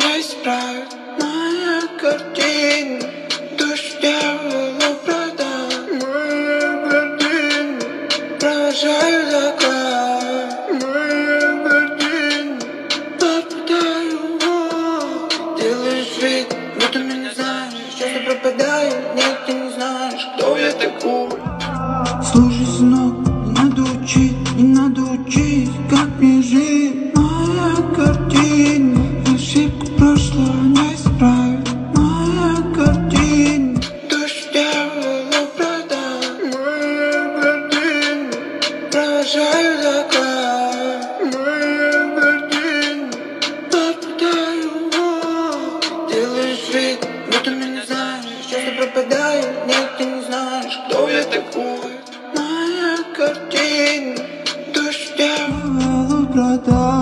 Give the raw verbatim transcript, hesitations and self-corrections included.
не исправит моя картина. Душу дьяволу продам, моя картина. Провожаю закат, моя картина. Попадаю в воду, делаешь вид, будто меня знаешь. Часто пропадаю, нет, ты не знаешь, кто я такой. Слушай, сынок, не надо учить, не надо учить, как мне жить. Моя картина, ошибку прошлого не исправит. Моя картина, душу дьяволу продам, моя картина. Провожаю закат, моя картина. Попадаю в воду, делаешь вид, будто меня знаешь. Часто пропадаю, нет, ты не знаешь, кто я такой. Моя картина, душу дьяволу продам.